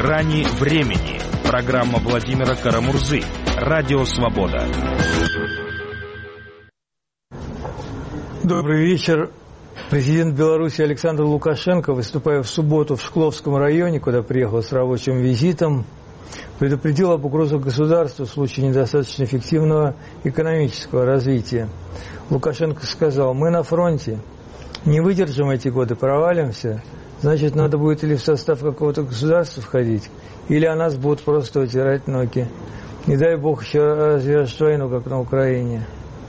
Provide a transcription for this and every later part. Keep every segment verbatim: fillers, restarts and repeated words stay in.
«Грани времени». Программа Владимира Карамурзы. Радио «Свобода». Добрый вечер. Президент Беларуси Александр Лукашенко, выступая в субботу в Шкловском районе, куда приехал с рабочим визитом, предупредил об угрозах государству в случае недостаточно эффективного экономического развития. Лукашенко сказал: «Мы на фронте, не выдержим эти годы, провалимся, значит, надо будет или в состав какого-то государства входить, или о нас будут просто утирать ноги. Не дай бог еще развяжет войну, как на Украине».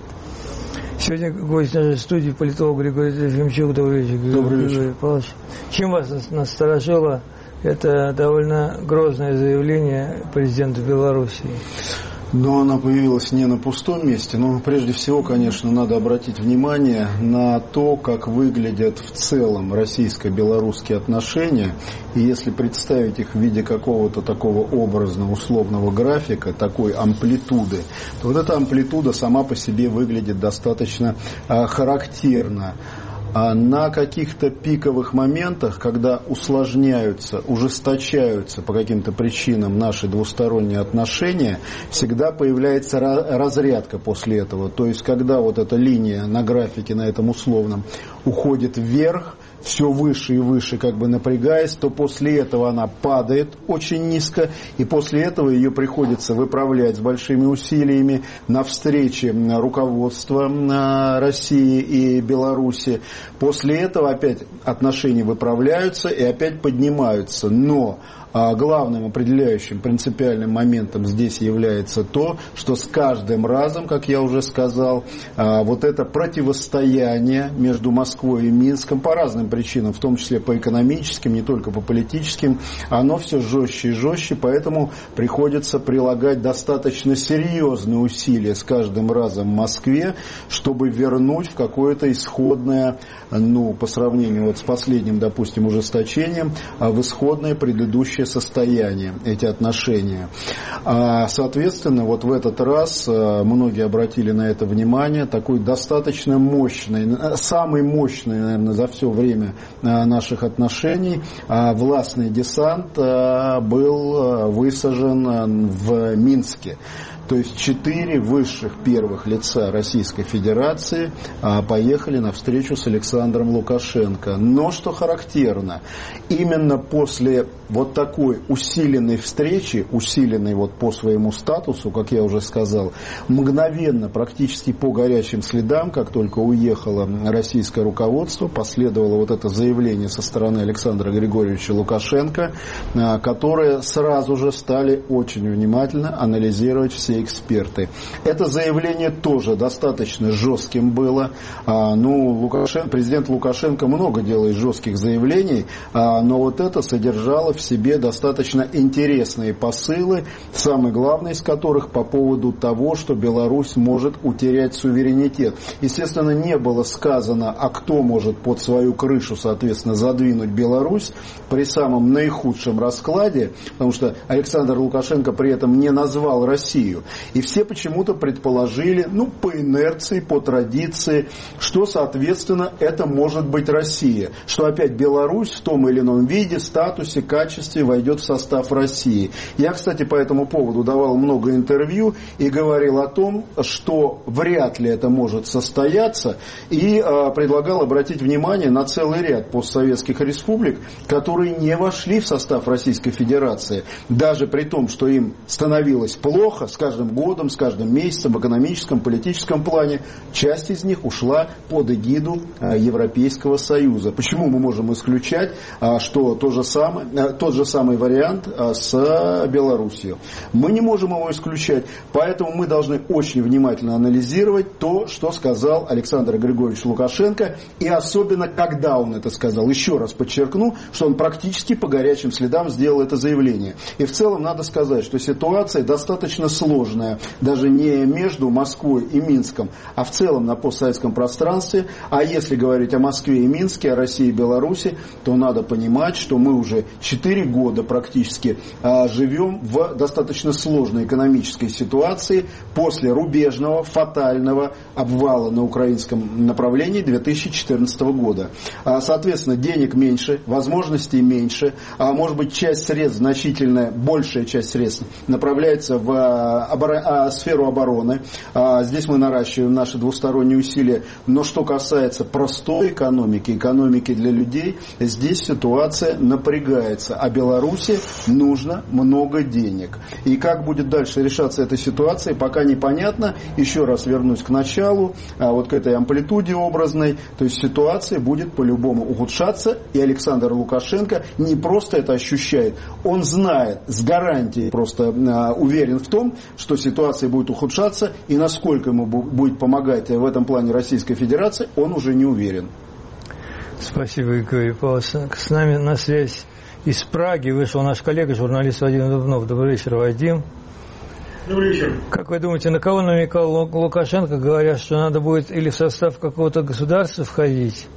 Сегодня гость нашей студии, политолог Григорий Трофимчук. Добрый вечер, Добрый вечер. Григорий Павлович. Чем вас насторожило это довольно грозное заявление президента Белоруссии? Но она появилась не на пустом месте, но прежде всего, конечно, надо обратить внимание на то, как выглядят в целом российско-белорусские отношения. И если представить их в виде какого-то такого образно-условного графика, такой амплитуды, то вот эта амплитуда сама по себе выглядит достаточно а, характерно. А на каких-то пиковых моментах, когда усложняются, ужесточаются по каким-то причинам наши двусторонние отношения, всегда появляется разрядка после этого. То есть, когда вот эта линия на графике, на этом условном, уходит вверх, все выше и выше, как бы напрягаясь, то после этого она падает очень низко, и после этого ее приходится выправлять с большими усилиями на встрече руководства России и Беларуси. После этого опять отношения выправляются и опять поднимаются. Но главным определяющим принципиальным моментом здесь является то, что с каждым разом, как я уже сказал, вот это противостояние между Москвой и Минском по разным причинам, в том числе по экономическим, не только по политическим, оно все жестче и жестче, поэтому приходится прилагать достаточно серьезные усилия с каждым разом в Москве, чтобы вернуть в какое-то исходное, ну, по сравнению вот с последним, допустим, ужесточением, в исходное предыдущее состояние, эти отношения. Соответственно, вот в этот раз многие обратили на это внимание, такой достаточно мощный, самый мощный, наверное, за все время наших отношений властный десант был высажен в Минске. То есть четыре высших первых лица Российской Федерации а, поехали на встречу с Александром Лукашенко. Но, что характерно, именно после вот такой усиленной встречи, усиленной вот по своему статусу, как я уже сказал, мгновенно, практически по горячим следам, как только уехало российское руководство, последовало вот это заявление со стороны Александра Григорьевича Лукашенко, а, которое сразу же стали очень внимательно анализировать все эксперты. Это заявление тоже достаточно жестким было. А, ну, Лукашенко, президент Лукашенко много делает жестких заявлений, а, но вот это содержало в себе достаточно интересные посылы, самый главный из которых по поводу того, что Беларусь может утерять суверенитет. Естественно, не было сказано, а кто может под свою крышу, соответственно, задвинуть Беларусь при самом наихудшем раскладе, потому что Александр Лукашенко при этом не назвал Россию. И все почему-то предположили, ну, по инерции, по традиции, что, соответственно, это может быть Россия. Что опять Беларусь в том или ином виде, статусе, качестве войдет в состав России. Я, кстати, по этому поводу давал много интервью и говорил о том, что вряд ли это может состояться. И э, предлагал обратить внимание на целый ряд постсоветских республик, которые не вошли в состав Российской Федерации. Даже при том, что им становилось плохо, с каждым годом, с каждым месяцем в экономическом, политическом плане, часть из них ушла под эгиду а, Европейского Союза. Почему мы можем исключать, а, что то же самое, а, тот же самый вариант а, с а, Белоруссией? Мы не можем его исключать, поэтому мы должны очень внимательно анализировать то, что сказал Александр Григорьевич Лукашенко, и особенно, когда он это сказал. Еще раз подчеркну, что он практически по горячим следам сделал это заявление. И в целом надо сказать, что ситуация достаточно сложная сложная, даже не между Москвой и Минском, а в целом на постсоветском пространстве. А если говорить о Москве и Минске, о России и Беларуси, то надо понимать, что мы уже четыре года практически а, живем в достаточно сложной экономической ситуации после рубежного, фатального обвала на украинском направлении две тысячи четырнадцатого года. А, соответственно, денег меньше, возможностей меньше, а может быть часть средств, значительная, большая часть средств направляется в а, обор- а, сферу обороны. А, здесь мы наращиваем наши двусторонние усилия. Но что касается простой экономики, экономики для людей, здесь ситуация напрягается. А Беларуси нужно много денег. И как будет дальше решаться эта ситуация, пока непонятно. Еще раз вернусь к началу, а вот к этой амплитуде образной. То есть ситуация будет по-любому ухудшаться. И Александр Лукашенко не просто это ощущает, он знает с гарантией, просто а, уверен в том, что ситуация будет ухудшаться. И насколько ему будет помогать в этом плане Российская Федерация, он уже не уверен. Спасибо, Григорий Павлович. С нами на связь из Праги вышел наш коллега, журналист Вадим Дубнов. Добрый вечер, Вадим. Добрый вечер. Как вы думаете, на кого намекал Лукашенко, говоря, что надо будет или в состав какого-то государства входить,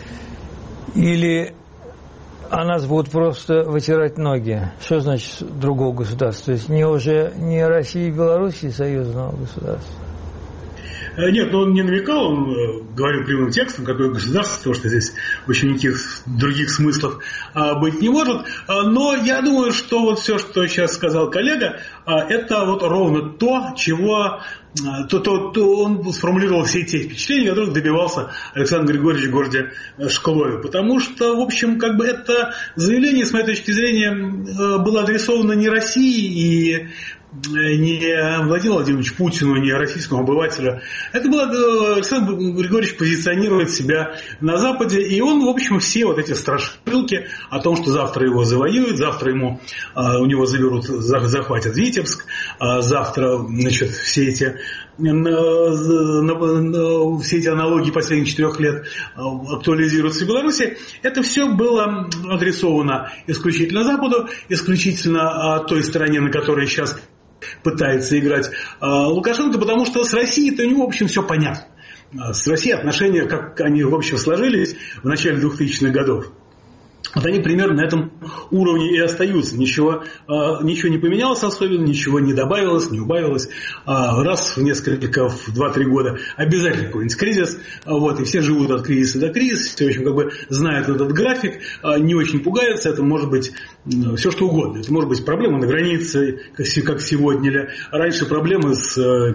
или а нас будут просто вытирать ноги? Что значит другого государства? То есть не уже не России и Белоруссии союзного государства? Нет, но он не намекал, он говорил прямым текстом, какое государство, потому что здесь очень никаких других смыслов а, быть не может. А, но я думаю, что вот все, что сейчас сказал коллега, а, это вот ровно то, чего а, то, то, то он сформулировал все те впечатления, которых добивался Александр Григорьевич в городе Шклове. Потому что, в общем, как бы это заявление, с моей точки зрения, было адресовано не России и не Владимиру Владимировичу Путину, не российскому обывателю. Это было, Александр Григорьевич позиционирует себя на Западе, и он, в общем, все вот эти страшилки о том, что завтра его завоюют, завтра ему, у него заберут, захватят Витебск, завтра, значит, все эти, все эти аналогии последних четырех лет актуализируются в Беларуси. Это все было адресовано исключительно Западу, исключительно той стране, на которой сейчас пытается играть э, Лукашенко, потому что с Россией-то у него, в общем, все понятно. С Россией отношения, как они, в общем, сложились в начале двухтысячных годов, вот они примерно на этом уровне и остаются. Ничего, э, ничего не поменялось особенно, ничего не добавилось, не убавилось. Э, раз в несколько, в два-три года обязательно какой-нибудь кризис. Э, вот, и все живут от кризиса до кризиса. Все, в общем, как бы знают этот график, э, не очень пугаются. Это может быть э, все что угодно. Это может быть проблемы на границе, как, как сегодня. Или раньше проблемы с э,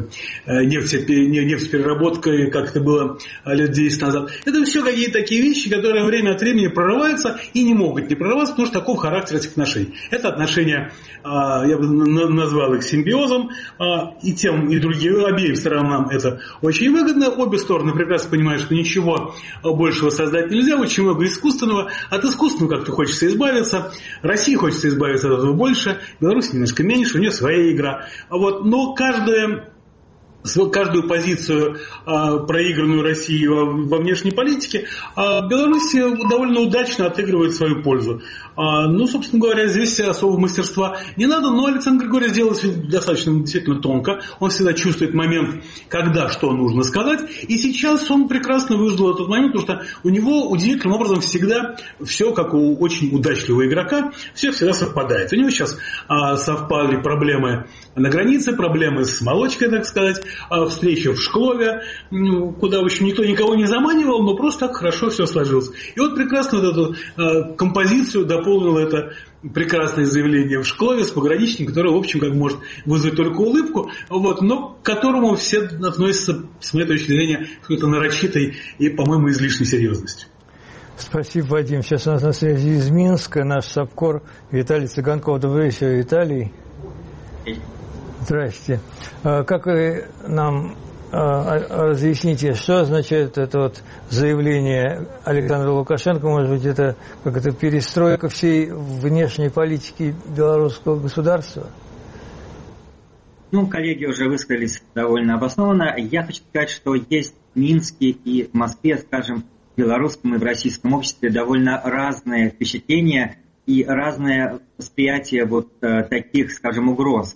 нефтепереработкой, как это было лет десять назад. Это все какие-то такие вещи, которые время от времени прорываются и не могут не прорываться, потому что таков характер этих отношений. Это отношения, я бы назвал их симбиозом, и тем, и другим, обеим сторонам это очень выгодно. Обе стороны прекрасно понимают, что ничего большего создать нельзя, очень много искусственного. От искусственного как-то хочется избавиться. России хочется избавиться от этого больше, Беларусь немножко меньше, у нее своя игра. Вот. Но каждая... каждую позицию, проигранную Россией во внешней политике, Беларусь довольно удачно отыгрывает свою пользу. Ну, собственно говоря, здесь особого мастерства не надо, но Александр Григорьевич делает достаточно действительно тонко. Он всегда чувствует момент, когда что нужно сказать. И сейчас он прекрасно выждал этот момент, потому что у него удивительным образом всегда все, как у очень удачливого игрока, все всегда совпадает. У него сейчас совпали проблемы на границе, проблемы с молочкой, так сказать, встреча в Шклове, куда, в общем, никто никого не заманивал, но просто так хорошо все сложилось. И вот прекрасно вот эту э, композицию дополнило это прекрасное заявление в Шклове с пограничником, которое, в общем, как может вызвать только улыбку, вот, но к которому все относятся, с моей точки зрения, с какой-то нарочитой и, по-моему, излишней серьезностью. Спасибо, Вадим. Сейчас у нас на связи из Минска наш САПКОР Виталий Цыганков. Добрый вечер, Виталий. Здравствуйте. Как вы нам разъясните, что означает это вот заявление Александра Лукашенко? Может быть, это как это перестройка всей внешней политики белорусского государства? Ну, коллеги уже высказались довольно обоснованно. Я хочу сказать, что есть в Минске и в Москве, скажем, в белорусском и в российском обществе довольно разные впечатления и разное восприятие вот таких, скажем, угроз, как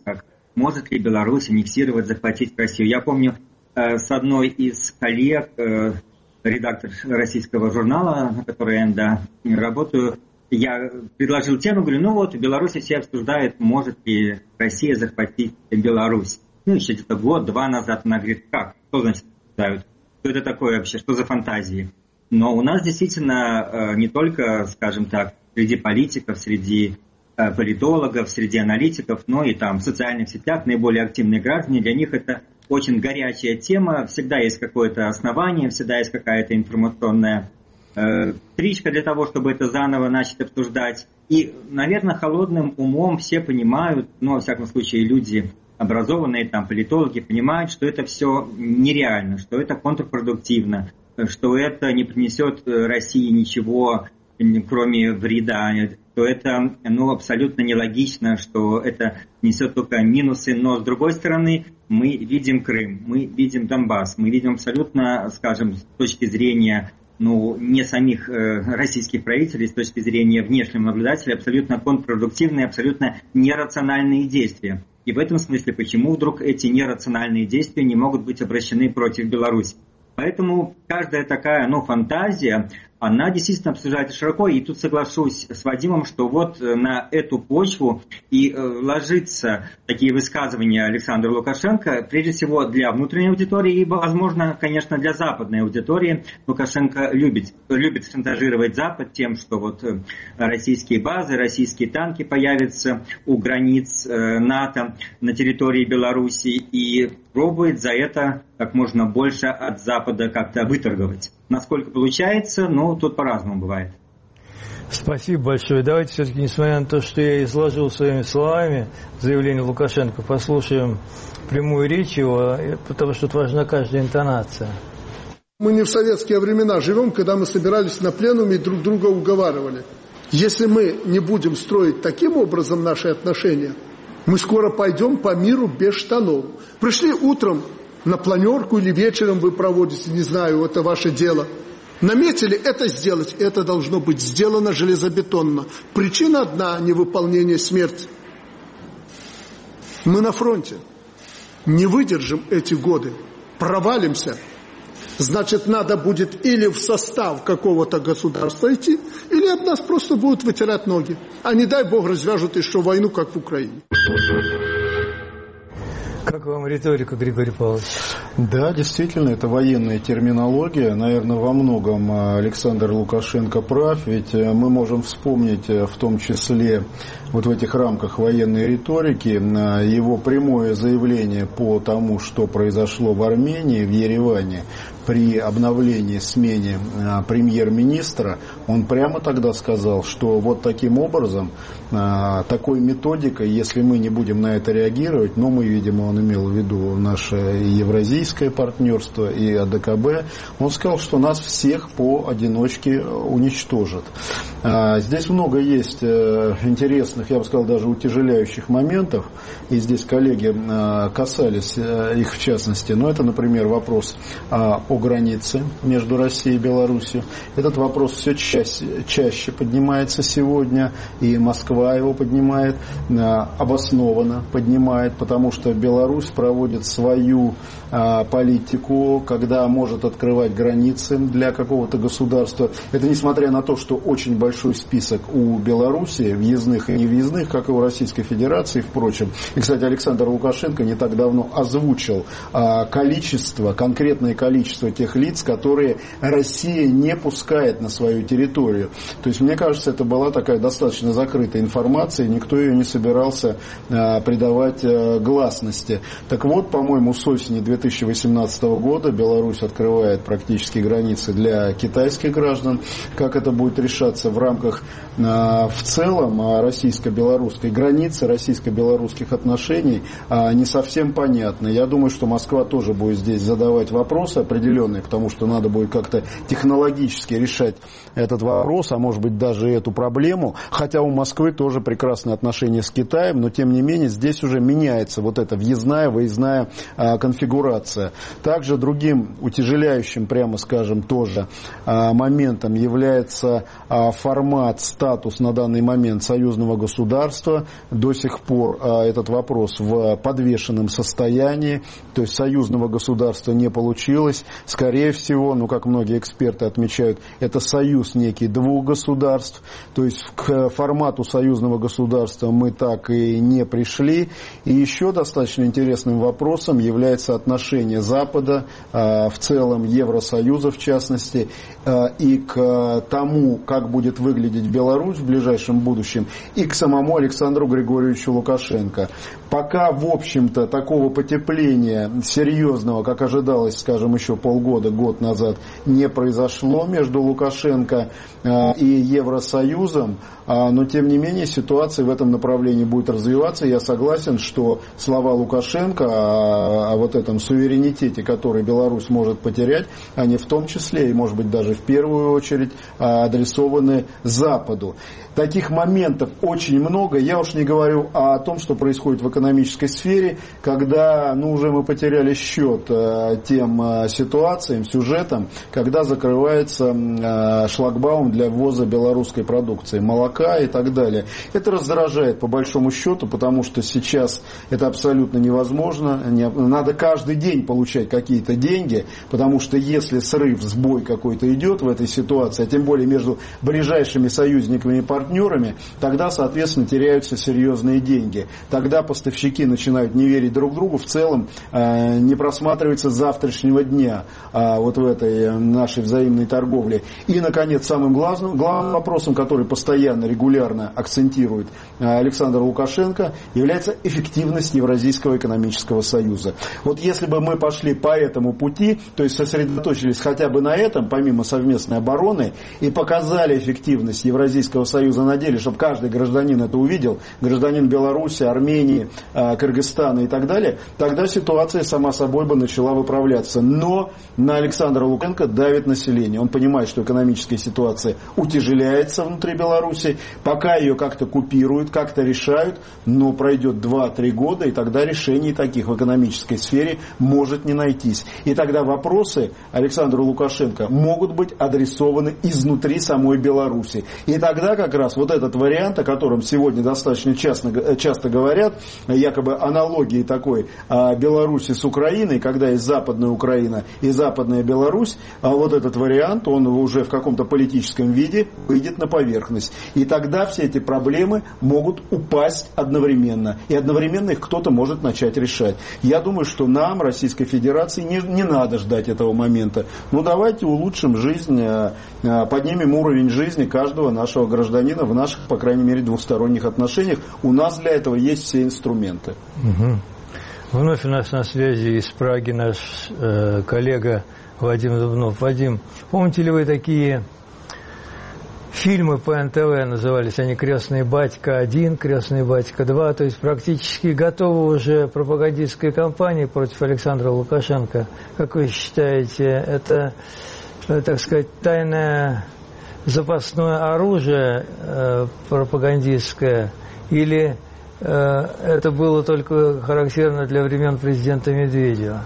может ли Беларусь аннексировать, захватить Россию. Я помню, с одной из коллег, редактор российского журнала, на который я иногда работаю, я предложил тему, говорю, ну вот, в Беларуси все обсуждают, может ли Россия захватить Беларусь. Ну, еще где-то год-два назад она говорит, как? Что значит обсуждают? Что это такое вообще? Что за фантазии? Но у нас действительно не только, скажем так, среди политиков, среди политологов, среди аналитиков, но и там в социальных сетях наиболее активные граждане, для них это очень горячая тема, всегда есть какое-то основание, всегда есть какая-то информационная э, стричка для того, чтобы это заново начать обсуждать. И, наверное, холодным умом все понимают, ну, во всяком случае, люди образованные, там, политологи понимают, что это все нереально, что это контрпродуктивно, что это не принесет России ничего, кроме вреда, что это, ну, абсолютно нелогично, что это несет только минусы. Но, с другой стороны, мы видим Крым, мы видим Донбасс, мы видим абсолютно, скажем, с точки зрения, ну, не самих э, российских правителей, с точки зрения внешнего наблюдателя, абсолютно контрпродуктивные, абсолютно нерациональные действия. И в этом смысле, почему вдруг эти нерациональные действия не могут быть обращены против Беларуси? Поэтому каждая такая, ну, фантазия, она действительно обсуждается широко. И тут соглашусь с Вадимом, что вот на эту почву и ложатся такие высказывания Александра Лукашенко, прежде всего для внутренней аудитории и, возможно, конечно, для западной аудитории. Лукашенко любит, любит шантажировать Запад тем, что вот российские базы, российские танки появятся у границ НАТО на территории Беларуси и пробует за это как можно больше от Запада как-то выторговать. Насколько получается, ну, тут по-разному бывает. Спасибо большое. Давайте все-таки, несмотря на то, что я изложил своими словами заявление Лукашенко, послушаем прямую речь его, потому что тут важна каждая интонация. Мы не в советские времена живем, когда мы собирались на пленуме и друг друга уговаривали. Если мы не будем строить таким образом наши отношения, мы скоро пойдем по миру без штанов. Пришли утром на планерку или вечером вы проводите, не знаю, это ваше дело. Наметили это сделать, это должно быть сделано железобетонно. Причина одна – невыполнение смерти. Мы на фронте. Не выдержим эти годы, провалимся. Значит, надо будет или в состав какого-то государства идти, или об нас просто будут вытирать ноги. А не дай бог развяжут еще войну, как в Украине. Как вам риторика, Григорий Павлович? Да, действительно, это военная терминология. Наверное, во многом Александр Лукашенко прав, ведь мы можем вспомнить в том числе вот в этих рамках военной риторики его прямое заявление по тому, что произошло в Армении, в Ереване, при обновлении, смене премьер-министра. Он прямо тогда сказал, что вот таким образом, такой методикой, если мы не будем на это реагировать, но мы, видимо, он имел в виду наше евразийское партнерство и АДКБ, он сказал, что нас всех поодиночке уничтожат. Здесь много есть интересных, я бы сказал, даже утяжеляющих моментов, и здесь коллеги касались их в частности, но это, например, вопрос о границе между Россией и Беларусью. Этот вопрос все чаще, чаще поднимается сегодня, и Москва его поднимает, обоснованно поднимает, потому что Беларусь проводит свою а, политику, когда может открывать границы для какого-то государства. Это несмотря на то, что очень большой список у Беларуси, въездных и невъездных, как и у Российской Федерации, впрочем. И, кстати, Александр Лукашенко не так давно озвучил а, количество, конкретное количество тех лиц, которые Россия не пускает на свою территорию. То есть, мне кажется, это была такая достаточно закрытая информация, и никто ее не собирался а, придавать а, гласности. Так вот, по-моему, с осени две тысячи восемнадцатого года Беларусь открывает практически границы для китайских граждан. Как это будет решаться в рамках а, в целом а, российско-белорусской границы, российско-белорусских отношений, а, не совсем понятно. Я думаю, что Москва тоже будет здесь задавать вопросы определенные. определенные, потому что надо будет как-то технологически решать этот вопрос, а может быть даже эту проблему. Хотя у Москвы тоже прекрасные отношения с Китаем, но тем не менее здесь уже меняется вот эта въездная, выездная а, конфигурация. Также другим утяжеляющим, прямо скажем, тоже а, моментом является а, формат, статус на данный момент союзного государства. До сих пор а, этот вопрос в подвешенном состоянии, то есть союзного государства не получилось. Скорее всего, ну как многие эксперты отмечают, это союз некий двух государств, то есть к формату союзного государства мы так и не пришли. И еще достаточно интересным вопросом является отношение Запада, в целом Евросоюза в частности, и к тому, как будет выглядеть Беларусь в ближайшем будущем, и к самому Александру Григорьевичу Лукашенко. Пока, в общем-то, такого потепления серьезного, как ожидалось, скажем, еще полгода, год назад, не произошло между Лукашенко и Евросоюзом, но, тем не менее, ситуация в этом направлении будет развиваться. Я согласен, что слова Лукашенко о, о вот этом суверенитете, который Беларусь может потерять, они в том числе, и, может быть, даже в первую очередь, адресованы Западу. Таких моментов очень много. Я уж не говорю о том, что происходит в экономической сфере, когда ну, уже мы потеряли счет тем ситуациям, сюжетам, когда закрывается шлагбаум для ввоза белорусской продукции, молока и так далее. Это раздражает по большому счету, потому что сейчас это абсолютно невозможно. Надо каждый день получать какие-то деньги, потому что если срыв, сбой какой-то идет в этой ситуации, а тем более между ближайшими союзниками и партнерами, тогда, соответственно, теряются серьезные деньги. Тогда поставщики начинают не верить друг другу, в целом э, не просматривается завтрашнего дня э, вот в этой нашей взаимной торговле. И, наконец, самым главным, главным вопросом, который постоянно, регулярно акцентирует э, Александр Лукашенко, является эффективность Евразийского экономического союза. Вот если бы мы пошли по этому пути, то есть сосредоточились хотя бы на этом, помимо совместной обороны, и показали эффективность Евразийского союза на деле, чтобы каждый гражданин это увидел, гражданин Беларуси, Армении, Кыргызстана и так далее, тогда ситуация сама собой бы начала выправляться. Но на Александра Лукашенко давит население. Он понимает, что экономическая ситуация утяжеляется внутри Беларуси, пока ее как-то купируют, как-то решают, но пройдет два-три года, и тогда решений таких в экономической сфере может не найтись. И тогда вопросы Александру Лукашенко могут быть адресованы изнутри самой Беларуси. И тогда как раз вот этот вариант, о котором сегодня достаточно часто, часто говорят, якобы аналогии такой Беларуси с Украиной, когда есть Западная Украина и Западная Беларусь, вот этот вариант, он уже в каком-то политическом виде выйдет на поверхность. И тогда все эти проблемы могут упасть одновременно. И одновременно их кто-то может начать решать. Я думаю, что нам, Российской Федерации, не, не надо ждать этого момента. Ну давайте улучшим жизнь, поднимем уровень жизни каждого нашего гражданина в наших, по крайней мере, двусторонних отношениях. У нас для этого есть все инструменты. Угу. Вновь у нас на связи из Праги наш э, коллега Вадим Зубнов. Вадим, помните ли вы такие фильмы по эн тэ вэ, назывались они «Крестный батька один», «Крестный батька два», то есть практически готовы уже пропагандистская кампания против Александра Лукашенко. Как вы считаете, это, так сказать, тайное запасное оружие э, пропагандистское, или э, это было только характерно для времен президента Медведева?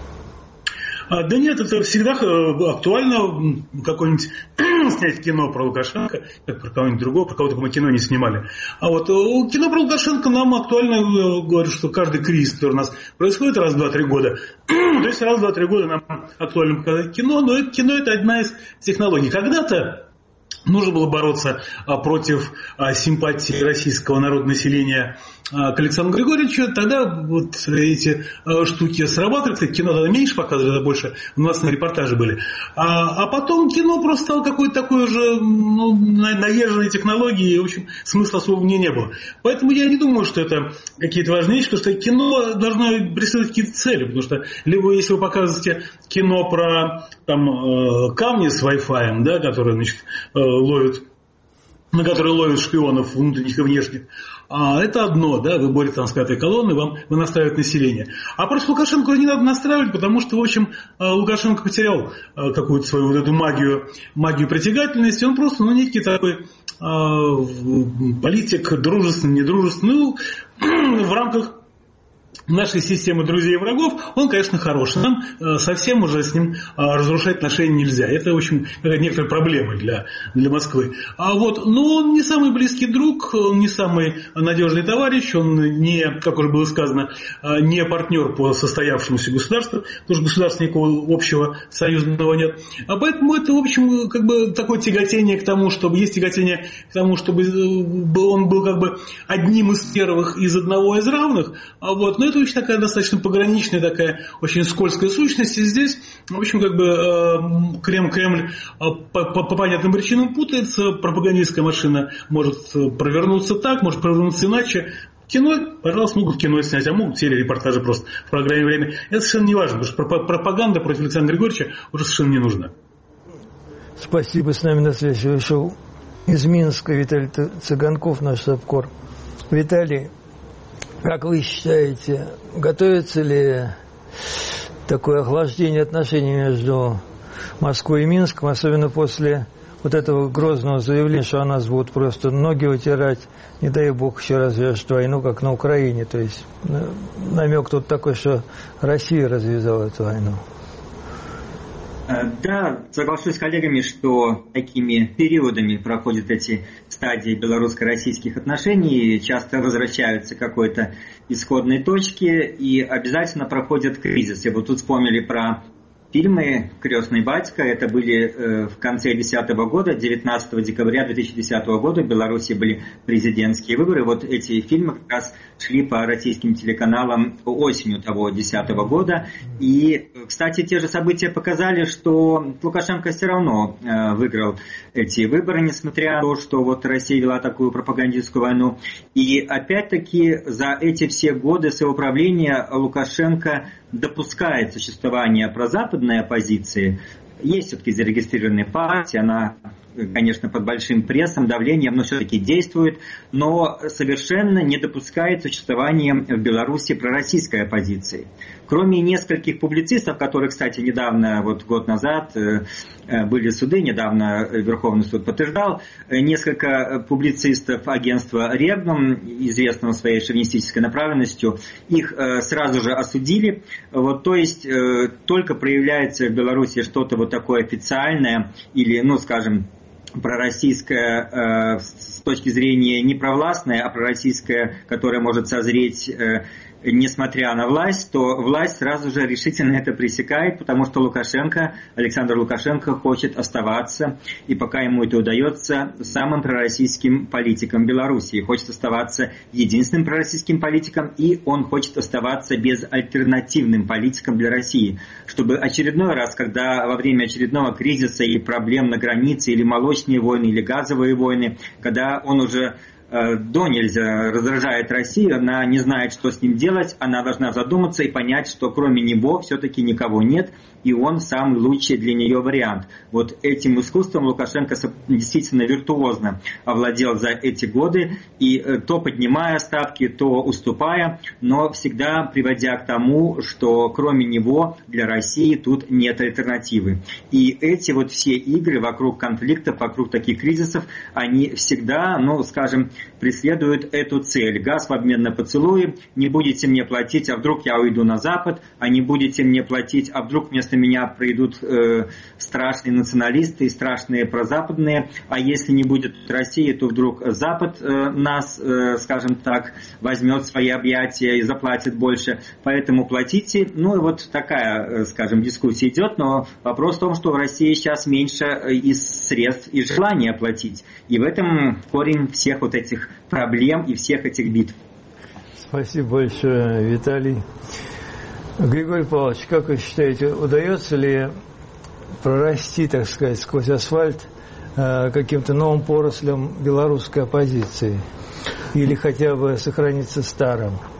А, да нет, это всегда актуально, какое-нибудь снять кино про Лукашенко, как про кого-нибудь другого, про кого-то мы кино не снимали. А вот кино про Лукашенко нам актуально, говорю, что каждый кризис, который у нас происходит раз в два-три года, то есть раз в два-три года нам актуально показать кино, но это, кино это одна из технологий. Когда-то нужно было бороться а, против а, симпатии российского народного населения а, к Александру Григорьевичу. Тогда вот эти а, штуки срабатывали. Кстати, кино тогда меньше показывали, больше у нас на репортаже были. А, а потом кино просто стало какой-то такой уже ну, наезженной технологией. И, в общем, смысла особого в ней не было. Поэтому я не думаю, что это какие-то важные вещи, потому что кино должно преследовать какие-то цели. Потому что либо если вы показываете кино про там, камни с Wi-Fi, да, которые, значит, ловят на которые ловят шпионов внутренних и внешних. А это одно, да, вы боретесь там с пятой колонной, вам вы настраиваете население. А против Лукашенко не надо настраивать, потому что, в общем, Лукашенко потерял какую-то свою вот эту магию, магию притягательности. Он просто, ну, некий такой политик, дружественный, недружественный, ну, в рамках нашей системы друзей и врагов, он, конечно, хорош. Нам э, совсем уже с ним э, разрушать отношения нельзя. Это, в общем, некоторая проблема для, для Москвы. А вот, но он не самый близкий друг, он не самый надежный товарищ, он не, как уже было сказано, э, не партнер по состоявшемуся государству, потому что государства никакого общего союзного нет. А поэтому это, в общем, как бы такое тяготение к тому, чтобы, есть тяготение к тому, чтобы он был как бы одним из первых из одного из равных. А вот, но это очень такая достаточно пограничная, такая очень скользкая сущность. И здесь, в общем, как бы Кремль, Кремль по, по, по понятным причинам путается. Пропагандистская машина может провернуться так, может провернуться иначе. Кино, пожалуйста, могут кино снять, а могут телерепортажи просто в программе «Время». Это совершенно не важно, потому что пропаганда против Александра Григорьевича уже совершенно не нужна. Спасибо. С нами на связи вышел из Минска Виталий Цыганков, наш САПКОР. Виталий, как вы считаете, готовится ли такое охлаждение отношений между Москвой и Минском, особенно после вот этого грозного заявления, что о нас будут просто ноги вытирать, не дай бог еще развяжут войну, как на Украине. То есть намек тут такой, что Россия развязала эту войну. Да, соглашусь с коллегами, что такими периодами проходят эти стадии белорусско-российских отношений, часто возвращаются к какой-то исходной точке и обязательно проходят кризисы. Вот тут вспомнили про фильмы «Крестный батька». Это были э, в конце две тысячи десятого года, девятнадцатого декабря две тысячи десятого года в Беларуси были президентские выборы. Вот эти фильмы как раз шли по российским телеканалам осенью того две тысячи десятого года. И, кстати, те же события показали, что Лукашенко все равно э, выиграл эти выборы, несмотря на то, что вот Россия вела такую пропагандистскую войну. И опять-таки за эти все годы своего правления Лукашенко допускает существование прозападной оппозиции. Есть все-таки зарегистрированная партия, она, конечно, под большим прессом, давлением, но все-таки действует, но совершенно не допускает существования в Беларуси пророссийской оппозиции. Кроме нескольких публицистов, которые, кстати, недавно, вот год назад, были суды, недавно Верховный суд подтверждал, несколько публицистов агентства «Регнум», известного своей шовинистической направленностью, их сразу же осудили. Вот, то есть только проявляется в Беларуси что-то вот такое официальное или, ну, скажем, пророссийское с точки зрения не провластное, а пророссийское, которое может созреть несмотря на власть, то власть сразу же решительно это пресекает, потому что Лукашенко, Александр Лукашенко хочет оставаться, и пока ему это удается, самым пророссийским политиком Беларуси, хочет оставаться единственным пророссийским политиком, и он хочет оставаться безальтернативным политиком для России, чтобы очередной раз, когда во время очередного кризиса и проблем на границе, или молочные войны, или газовые войны, когда он уже до нельзя раздражает Россию, она не знает, что с ним делать, она должна задуматься и понять, что кроме него все-таки никого нет, и он самый лучший для нее вариант. Вот этим искусством Лукашенко действительно виртуозно овладел за эти годы, и то поднимая ставки, то уступая, но всегда приводя к тому, что кроме него для России тут нет альтернативы. И эти вот все игры вокруг конфликтов, вокруг таких кризисов, они всегда, ну, скажем, преследуют эту цель. Газ в обмен на поцелуи, не будете мне платить, а вдруг я уйду на Запад, а не будете мне платить, а вдруг вместо меня придут э, страшные националисты и страшные прозападные, а если не будет России, то вдруг Запад э, нас, э, скажем так, возьмет в свои объятия и заплатит больше, поэтому платите. Ну и вот такая, э, скажем, дискуссия идет, но вопрос в том, что в России сейчас меньше и средств, и желания платить. И в этом корень всех вот этих проблем и всех этих битв. Спасибо большое, Виталий. Григорий Павлович, как вы считаете, удается ли прорасти, так сказать, сквозь асфальт э, каким-то новым порослям белорусской оппозиции? Или хотя бы сохраниться старым?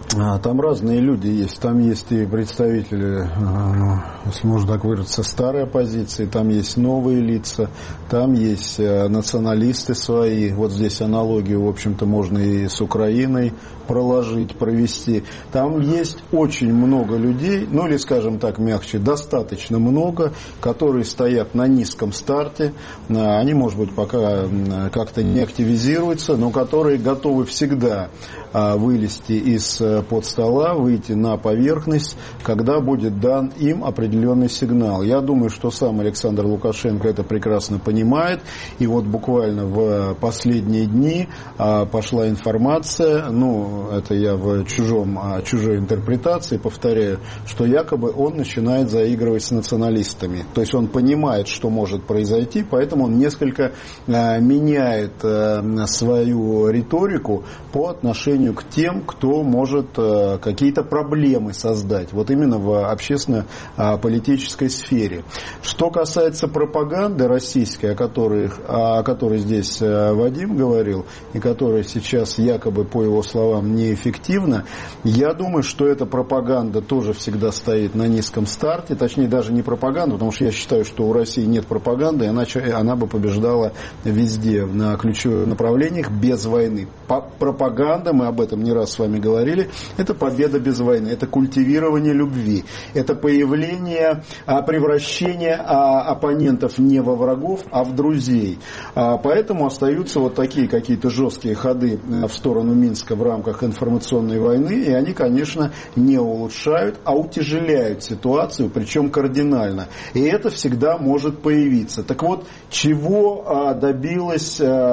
Там разные люди есть. Там есть и представители, если можно так выразиться, старой оппозиции, там есть новые лица, там есть националисты свои. Вот здесь аналогию, в общем-то, можно и с Украиной проложить, провести. Там есть очень много людей, ну или, скажем так, мягче, достаточно много, которые стоят на низком старте. Они, может быть, пока как-то не активизируются, но которые готовы всегда вылезти из-под стола, выйти на поверхность, когда будет дан им определенный сигнал. Я думаю, что сам Александр Лукашенко это прекрасно понимает. И вот буквально в последние дни пошла информация, ну, это я в чужом, чужой интерпретации повторяю, что якобы он начинает заигрывать с националистами. То есть он понимает, что может произойти, поэтому он несколько меняет свою риторику по отношению к тем, кто может какие-то проблемы создать, вот именно в общественно-политической сфере. Что касается пропаганды российской, о которой, о которой здесь Вадим говорил, и которая сейчас якобы, по его словам, неэффективна, я думаю, что эта пропаганда тоже всегда стоит на низком старте, точнее даже не пропаганда, потому что я считаю, что у России нет пропаганды, иначе она бы побеждала везде, на ключевых направлениях, без войны. Пропаганда, мы об этом не раз с вами говорили, это победа без войны, это культивирование любви, это появление, превращение оппонентов не во врагов, а в друзей. Поэтому остаются вот такие какие-то жесткие ходы в сторону Минска в рамках информационной войны, и они, конечно, не улучшают, а утяжеляют ситуацию, причем кардинально. И это всегда может появиться. Так вот, чего добилось,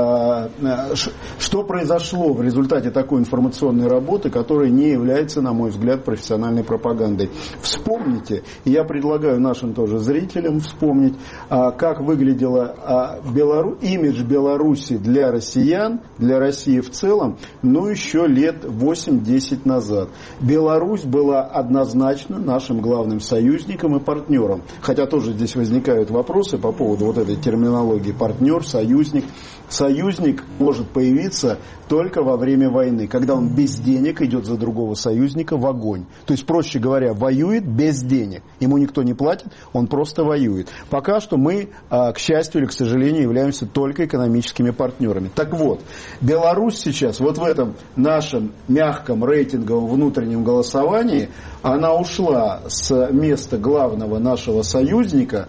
что произошло в результате такой информационной работы, которая не является, на мой взгляд, профессиональной пропагандой. Вспомните, и я предлагаю нашим тоже зрителям вспомнить, как выглядела Белару... имидж Беларуси для россиян, для России в целом, ну еще лет восемь-десять назад. Беларусь была однозначно нашим главным союзником и партнером. Хотя тоже здесь возникают вопросы по поводу вот этой терминологии партнер, союзник. Союзник может появиться только во время войны, когда он без денег идет за другого союзника в огонь. То есть, проще говоря, воюет без денег. Ему никто не платит, он просто воюет. Пока что мы, к счастью или к сожалению, являемся только экономическими партнерами. Так вот, Беларусь сейчас вот в этом нашем мягком рейтинговом внутреннем голосовании, она ушла с места главного нашего союзника,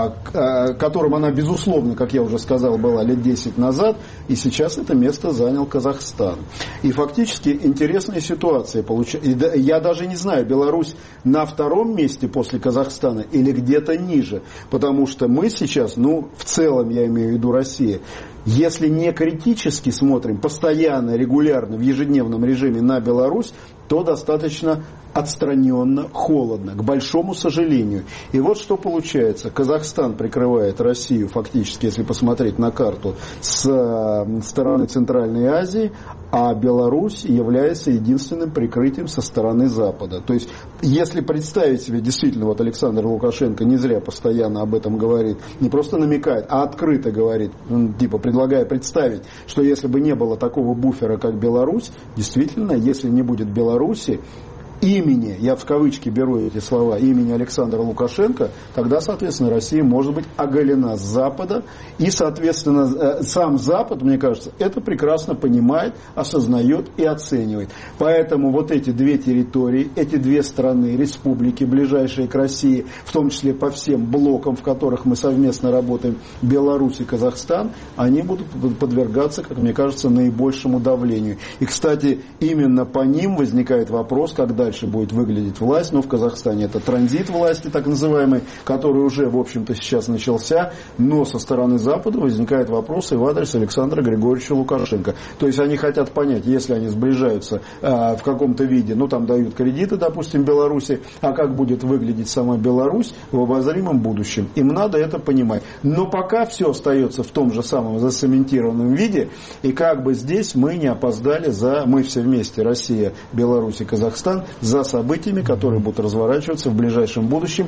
которым она, безусловно, как я уже сказал, была лет десять назад, и сейчас это место занял Казахстан. И фактически интересная ситуация получается. Я даже не знаю, Беларусь на втором месте после Казахстана или где-то ниже, потому что мы сейчас, ну, в целом, я имею в виду Россия, если не критически смотрим, постоянно, регулярно, в ежедневном режиме на Беларусь, то достаточно отстраненно, холодно, к большому сожалению. И вот что получается. Казахстан прикрывает Россию фактически, если посмотреть на карту, с стороны Центральной Азии, а Беларусь является единственным прикрытием со стороны Запада. То есть, если представить себе, действительно, вот Александр Лукашенко не зря постоянно об этом говорит, не просто намекает, а открыто говорит, типа предлагая представить, что если бы не было такого буфера, как Беларусь, действительно, если не будет Беларуси, имени, я в кавычки беру эти слова, имени Александра Лукашенко, тогда, соответственно, Россия может быть оголена с Запада. И, соответственно, сам Запад, мне кажется, это прекрасно понимает, осознает и оценивает. Поэтому вот эти две территории, эти две страны, республики, ближайшие к России, в том числе по всем блокам, в которых мы совместно работаем, Беларусь и Казахстан, они будут подвергаться, как мне кажется, наибольшему давлению. И, кстати, именно по ним возникает вопрос, как дальше будет выглядеть власть, но в Казахстане это транзит власти, так называемый, который уже, в общем-то, сейчас начался, но со стороны Запада возникает вопрос и в адрес Александра Григорьевича Лукашенко. То есть они хотят понять, если они сближаются э, в каком-то виде, ну там дают кредиты, допустим, Беларуси, а как будет выглядеть сама Беларусь в обозримом будущем. Им надо это понимать. Но пока все остается в том же самом засементированном виде, и как бы здесь мы не опоздали за, мы все вместе, Россия, Беларусь и Казахстан, за событиями, которые будут разворачиваться в ближайшем будущем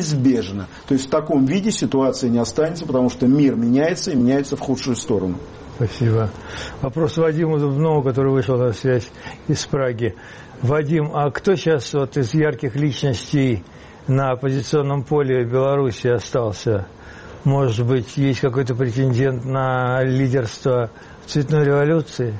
неизбежно. То есть в таком виде ситуация не останется, потому что мир меняется и меняется в худшую сторону. Спасибо. Вопрос Вадиму Зубнову, который вышел на связь из Праги. Вадим, а кто сейчас вот из ярких личностей на оппозиционном поле Беларуси остался? Может быть, есть какой-то претендент на лидерство в цветной революции?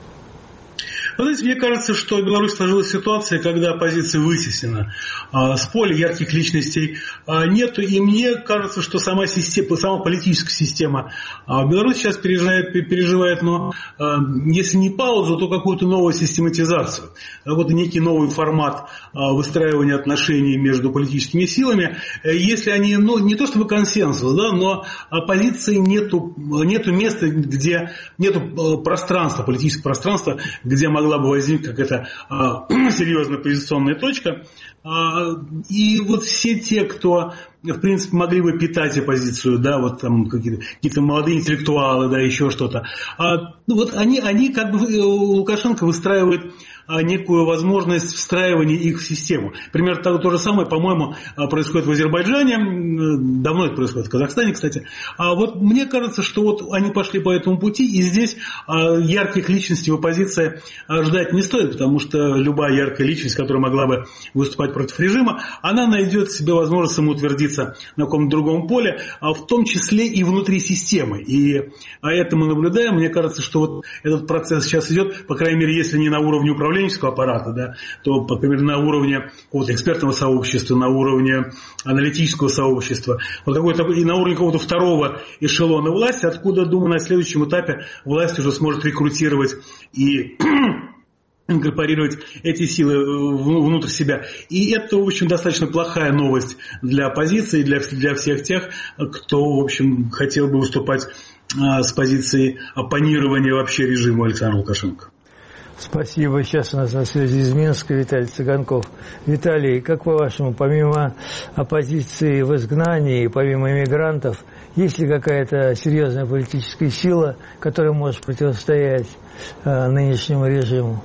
Вы знаете, мне кажется, что в Беларуси сложилась ситуация, когда оппозиция вытеснена. А, с поля ярких личностей а, нету. И мне кажется, что сама система, сама политическая система а, в Беларуси сейчас переживает, переживает но а, если не паузу, то какую-то новую систематизацию. Какой-то некий новый формат а, выстраивания отношений между политическими силами. Если они, ну, не то чтобы консенсус, да, но оппозиции нету, нету места, где нету пространства, политического пространства, где могла бы возникнуть какая-то а, серьезная позиционная точка. А, и вот все те, кто, в принципе, могли бы питать оппозицию, да, вот там какие-то, какие-то молодые интеллектуалы, да, еще что-то, а, ну, вот они, они как бы, Лукашенко выстраивает некую возможность встраивания их в систему. Примерно то, то же самое, по-моему, происходит в Азербайджане, давно это происходит в Казахстане, кстати. А вот мне кажется, что вот они пошли по этому пути, и здесь ярких личностей в оппозиции ждать не стоит, потому что любая яркая личность, которая могла бы выступать против режима, она найдет себе возможность самоутвердиться на каком-то другом поле, в том числе и внутри системы. И это мы наблюдаем. Мне кажется, что вот этот процесс сейчас идет, по крайней мере, если не на уровне управления аппарата, да, то, по крайней мере, на уровне какого-то экспертного сообщества, на уровне аналитического сообщества, вот какой-то, и на уровне какого-то второго эшелона власти, откуда, думаю, на следующем этапе власть уже сможет рекрутировать и инкорпорировать эти силы внутрь себя. И это, в общем, достаточно плохая новость для оппозиции, для, для всех тех, кто, в общем, хотел бы выступать а, с позиции оппонирования вообще режиму Александра Лукашенко. Спасибо. Сейчас у нас на связи из Минска Виталий Цыганков. Виталий, как по-вашему, помимо оппозиции в изгнании, помимо иммигрантов, есть ли какая-то серьезная политическая сила, которая может противостоять э, нынешнему режиму?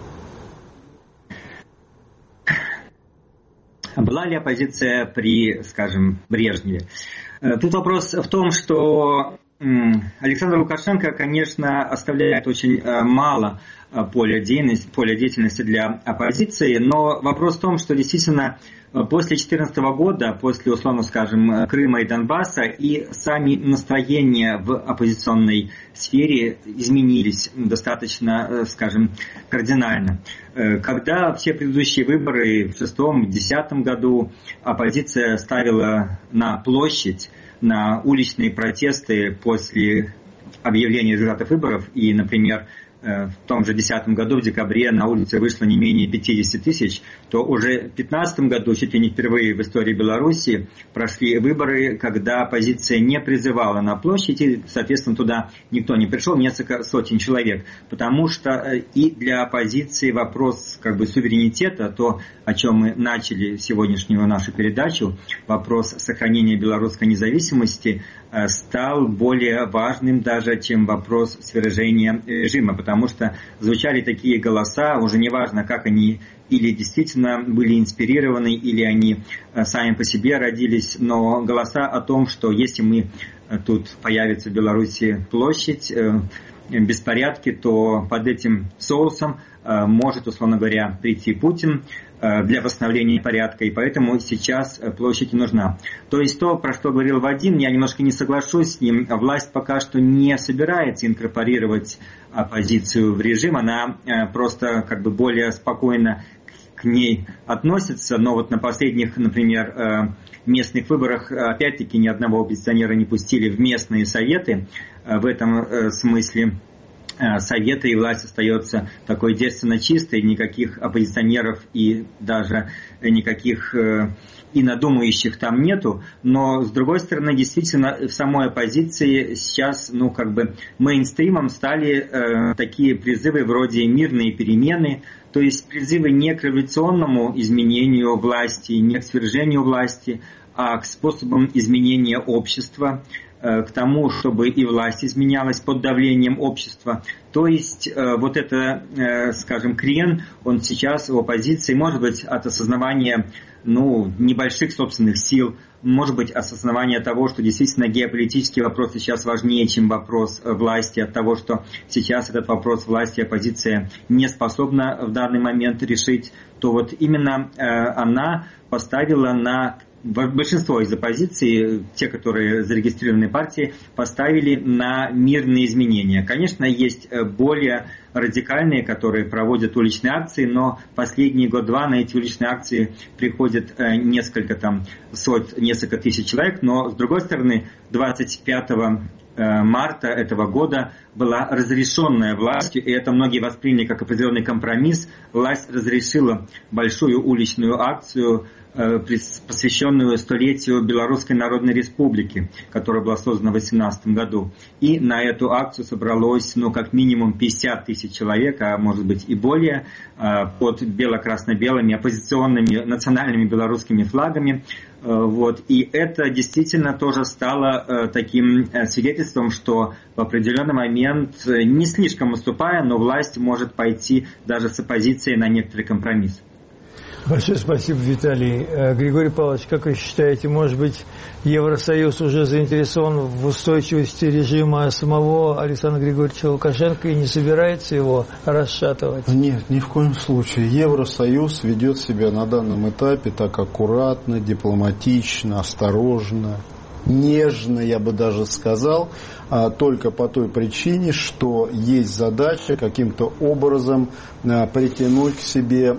Была ли оппозиция при, скажем, Брежневе? Тут вопрос в том, что Александр Лукашенко, конечно, оставляет очень мало поля деятельности, поля деятельности для оппозиции, но вопрос в том, что действительно после две тысячи четырнадцатого года, после, условно скажем, Крыма и Донбасса, и сами настроения в оппозиционной сфере изменились достаточно, скажем, кардинально. Когда все предыдущие выборы в шестом, в десятом году оппозиция ставила на площадь, на уличные протесты после объявления результатов выборов, и, например, в том же две тысячи десятом году, в декабре, на улице вышло не менее пятьдесят тысяч, то уже в две тысячи пятнадцатом году, чуть ли не впервые в истории Беларуси, прошли выборы, когда оппозиция не призывала на площадь, и, соответственно, туда никто не пришел, несколько сотен человек. Потому что и для оппозиции вопрос как бы суверенитета, то, о чем мы начали сегодняшнюю нашу передачу, вопрос сохранения белорусской независимости, стал более важным даже, чем вопрос свержения режима, потому что звучали такие голоса, уже неважно, как они или действительно были инспирированы, или они сами по себе родились, но голоса о том, что если мы тут появится в Беларуси площадь, беспорядки, то под этим соусом может, условно говоря, прийти Путин для восстановления порядка, и поэтому сейчас площадь нужна. То есть то, про что говорил Вадим, я немножко не соглашусь с ним, власть пока что не собирается инкорпорировать оппозицию в режим, она просто как бы более спокойно к ней относится, но вот на последних, например, местных выборах, опять-таки, ни одного оппозиционера не пустили в местные советы, в этом смысле советы и власть остается такой девственно чистой, никаких оппозиционеров и даже никаких инодумающих там нету, но с другой стороны, действительно, в самой оппозиции сейчас, ну, как бы мейнстримом стали э, такие призывы вроде «мирные перемены», то есть призывы не к революционному изменению власти, не к свержению власти, а к способам изменения общества, к тому, чтобы и власть изменялась под давлением общества. То есть вот это, скажем, крен, он сейчас в оппозиции, может быть, от осознавания ну, небольших собственных сил, может быть, осознавание того, что действительно геополитический вопрос сейчас важнее, чем вопрос власти, от того, что сейчас этот вопрос власти и оппозиция не способна в данный момент решить, то вот именно она поставила на большинство из оппозиции, те, которые зарегистрированы партии, поставили на мирные изменения. Конечно, есть более радикальные, которые проводят уличные акции, но последние год-два на эти уличные акции приходят несколько там сот, несколько тысяч человек, но с другой стороны, двадцать пятого марта этого года была разрешенная властью, и это многие восприняли как определенный компромисс. Власть разрешила большую уличную акцию, посвященную столетию Белорусской Народной Республики, которая была создана в две тысячи восемнадцатом году. И на эту акцию собралось, ну, как минимум пятьдесят тысяч человек, а может быть и более, под бело-красно-белыми оппозиционными национальными белорусскими флагами. Вот. И это действительно тоже стало таким свидетельством, что в определенный момент, не слишком уступая, но власть может пойти даже с оппозицией на некоторый компромисс. Большое спасибо, Виталий. Григорий Павлович, как вы считаете, может быть, Евросоюз уже заинтересован в устойчивости режима самого Александра Григорьевича Лукашенко и не собирается его расшатывать? Нет, ни в коем случае. Евросоюз ведет себя на данном этапе так аккуратно, дипломатично, осторожно, нежно, я бы даже сказал, только по той причине, что есть задача каким-то образом притянуть к себе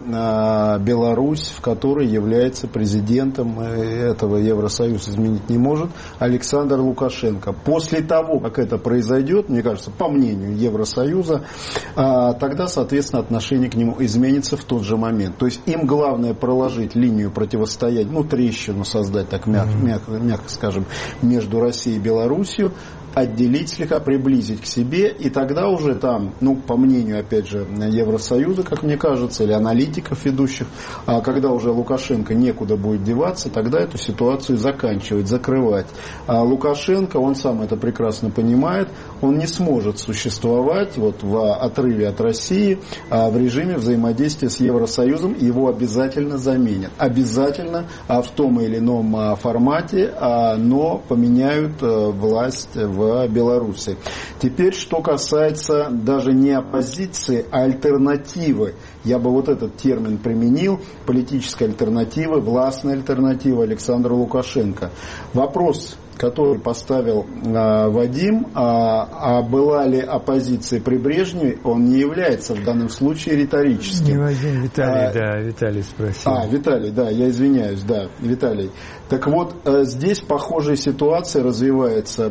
Беларусь, в которой является президентом, этого Евросоюз изменить не может, Александр Лукашенко. После того, как это произойдет, мне кажется, по мнению Евросоюза, тогда, соответственно, отношение к нему изменится в тот же момент. То есть им главное проложить линию противостояния, ну, трещину создать, так мягко, мягко, мягко скажем, между Россией и Белоруссией, отделить слегка, приблизить к себе, и тогда уже там, ну, по мнению, опять же, Евросоюза, как мне кажется, или аналитиков ведущих, а когда уже Лукашенко некуда будет деваться, тогда эту ситуацию заканчивать, закрывать. А Лукашенко, он сам это прекрасно понимает, он не сможет существовать вот в отрыве от России, а в режиме взаимодействия с Евросоюзом, его обязательно заменят. Обязательно а в том или ином формате, а, но поменяют а, власть в в Беларуси. Теперь, что касается даже не оппозиции, а альтернативы. Я бы вот этот термин применил. Политическая альтернатива, властная альтернатива Александру Лукашенко. Вопрос, который поставил а, Вадим, а, а была ли оппозиция при Брежневе, он не является в данном случае риторическим. Не Вадим, Виталий, а, да, Виталий спросил. А, Виталий, да, я извиняюсь, да, Виталий. Так вот, здесь похожая ситуация развивается.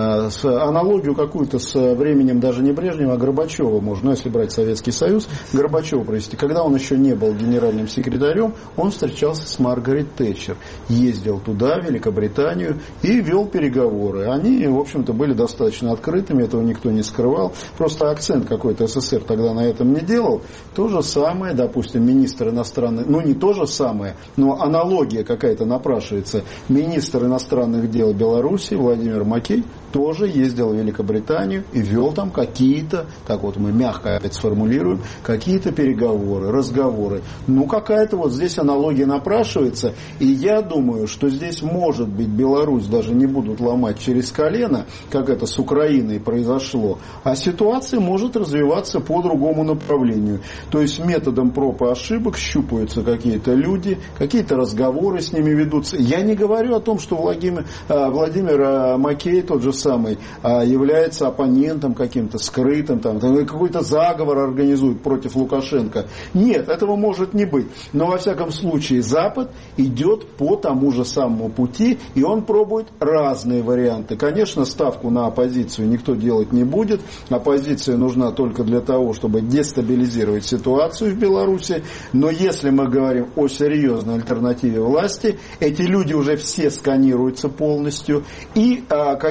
С аналогию какую-то с временем даже не Брежнева, а Горбачева можно, если брать Советский Союз, Горбачева провести. Когда он еще не был генеральным секретарем, он встречался с Маргарет Тэтчер. Ездил туда, в Великобританию, и вел переговоры. Они, в общем-то, были достаточно открытыми, этого никто не скрывал. Просто акцент какой-то СССР тогда на этом не делал. То же самое, допустим, министр иностранных... Ну, не то же самое, но аналогия какая-то напрашивается. Министр иностранных дел Беларуси Владимир Макей тоже ездил в Великобританию и вел там какие-то, так вот мы мягко опять сформулируем, какие-то переговоры, разговоры. Ну, какая-то вот здесь аналогия напрашивается. И я думаю, что здесь, может быть, Беларусь даже не будут ломать через колено, как это с Украиной произошло, а ситуация может развиваться по другому направлению. То есть методом проб и ошибок щупаются какие-то люди, какие-то разговоры с ними ведутся. Я не говорю о том, что Владимир, Владимир Макей, тот же самый, является оппонентом каким-то скрытым, там, какой-то заговор организует против Лукашенко. Нет, этого может не быть. Но во всяком случае Запад идет по тому же самому пути, и он пробует разные варианты. Конечно, ставку на оппозицию никто делать не будет. Оппозиция нужна только для того, чтобы дестабилизировать ситуацию в Беларуси. Но если мы говорим о серьезной альтернативе власти, эти люди уже все сканируются полностью, и а, какие-то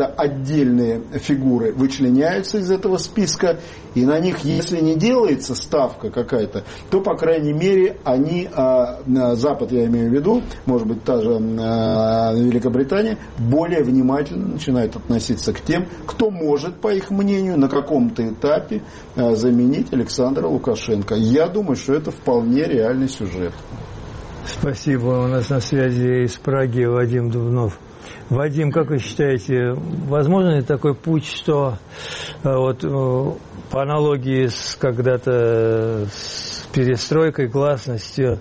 отдельные фигуры вычленяются из этого списка, и на них, если не делается ставка какая-то, то, по крайней мере, они, Запад, я имею в виду, может быть, та же Великобритания, более внимательно начинают относиться к тем, кто может, по их мнению, на каком-то этапе заменить Александра Лукашенко. Я думаю, что это вполне реальный сюжет. Спасибо. У нас на связи из Праги Вадим Дубнов. Вадим, как вы считаете, возможно ли такой путь, что вот по аналогии с когда-то с перестройкой, гласностью,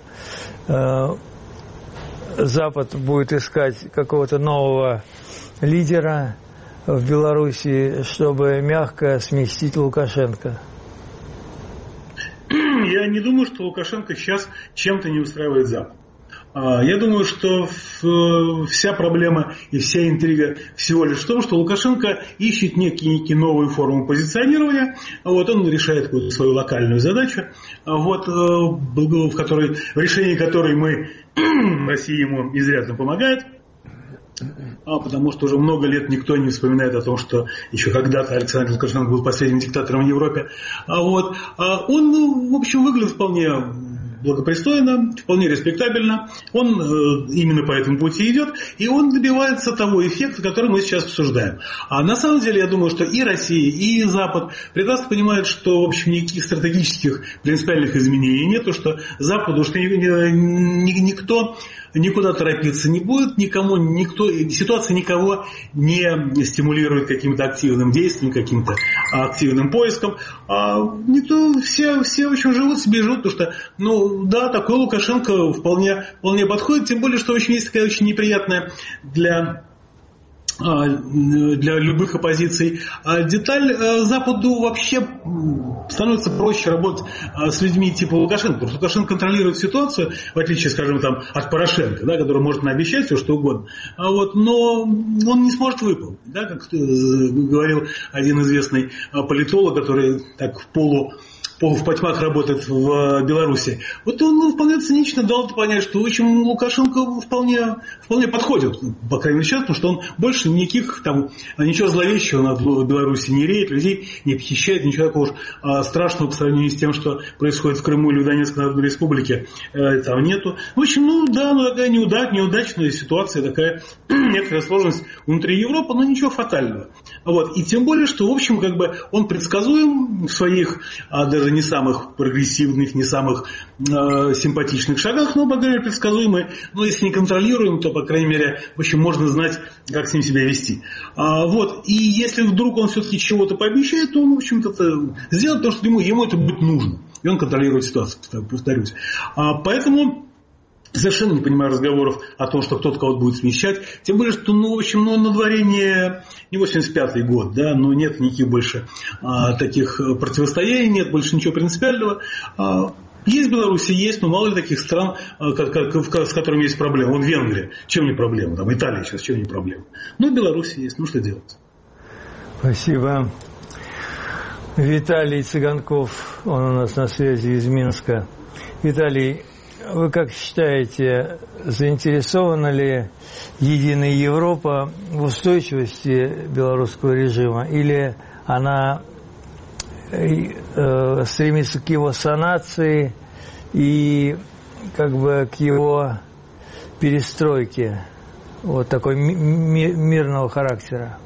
Запад будет искать какого-то нового лидера в Беларуси, чтобы мягко сместить Лукашенко? Я не думаю, что Лукашенко сейчас чем-то не устраивает Запад. Я думаю, что вся проблема и вся интрига всего лишь в том, что Лукашенко ищет некие, некие новые формы позиционирования. Вот, он решает какую-то свою локальную задачу, вот, в, которой, в решении которой мы, Россия ему изрядно помогает. А, потому что уже много лет никто не вспоминает о том, что еще когда-то Александр Лукашенко был последним диктатором в Европе. А вот, а он, ну, в общем, выглядит вполне благопристойно, вполне респектабельно. Он э, именно по этому пути идет, и он добивается того эффекта, который мы сейчас обсуждаем. А на самом деле, я думаю, что и Россия, и Запад прекрасно понимают, что, в общем, никаких стратегических принципиальных изменений нет, что Западу, что ни, ни, никто никуда торопиться не будет, никому, никто, ситуация никого не стимулирует каким-то активным действием, каким-то активным поиском. А никто, все, все в общем, живут себе и живут, потому что, ну, да, такой Лукашенко вполне, вполне подходит, тем более, что очень есть такая очень неприятная для... для любых оппозиций деталь. Западу вообще становится проще работать с людьми типа Лукашенко, потому что Лукашенко контролирует ситуацию, в отличие, скажем, там, от Порошенко, да, который может наобещать все, что угодно, вот, но он не сможет выполнить, да, как говорил один известный политолог, который так в полу в потьмах работает в Беларуси. Вот он, ну, вполне цинично дал понять, что, в общем, Лукашенко вполне, вполне подходит, по крайней мере, сейчас, потому что он больше никаких там, ничего зловещего над Беларуси не реет, людей не похищает, ничего такого а, страшного по сравнению с тем, что происходит в Крыму или в Донецкой Народной Республике, э, там нету. В общем, ну да, ну такая неудач, неудачная ситуация, такая некоторая сложность внутри Европы, но ничего фатального. Вот. И тем более, что, в общем, как бы он предсказуем в своих а, даже не самых прогрессивных, не самых э, симпатичных шагах, но, по крайней мере, предсказуемый. Но если не контролируем, то, по крайней мере, в общем, можно знать, как с ним себя вести. А, вот. И если вдруг он все-таки чего-то пообещает, то он, в общем-то, это сделает, потому что ему, ему это будет нужно. И он контролирует ситуацию, повторюсь. А, поэтому... Совершенно не понимаю разговоров о том, что кто-то кого-то будет смещать. Тем более, что, ну, в общем, ну, на дворе не, не восемьдесят пятый год, да, но нет никаких больше а, таких противостояний, нет больше ничего принципиального. А, есть в Беларуси, есть, но мало ли таких стран, а, как, как, с которыми есть проблемы. Вон Венгрия, чем не проблема, там Италия сейчас, чем не проблема. Ну, в Беларуси есть, ну, что делать? Спасибо. Виталий Цыганков, он у нас на связи из Минска. Виталий, вы как считаете, заинтересована ли Единая Европа в устойчивости белорусского режима, или она э, стремится к его санации и как бы к его перестройке, вот такой ми- мирного характера?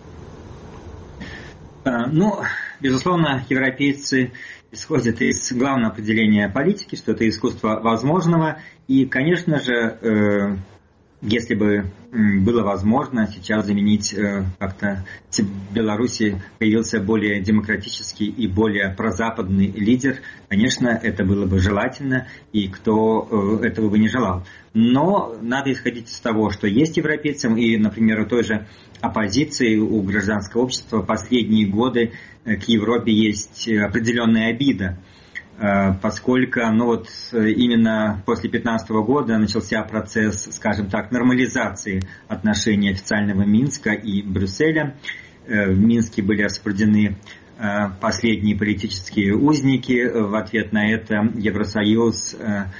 Ну, безусловно, европейцы исходит из главного определения политики, что это искусство возможного. И, конечно же, э, если бы было возможно сейчас заменить э, как-то в Беларуси появился более демократический и более прозападный лидер, конечно, это было бы желательно, и кто э, этого бы не желал. Но надо исходить из того, что есть европейцам, и, например, у той же оппозиции, у гражданского общества последние годы к Европе есть определенная обида, поскольку ну вот, именно после две тысячи пятнадцатого года начался процесс, скажем так, нормализации отношений официального Минска и Брюсселя. В Минске были освобождены последние политические узники. В ответ на это Евросоюз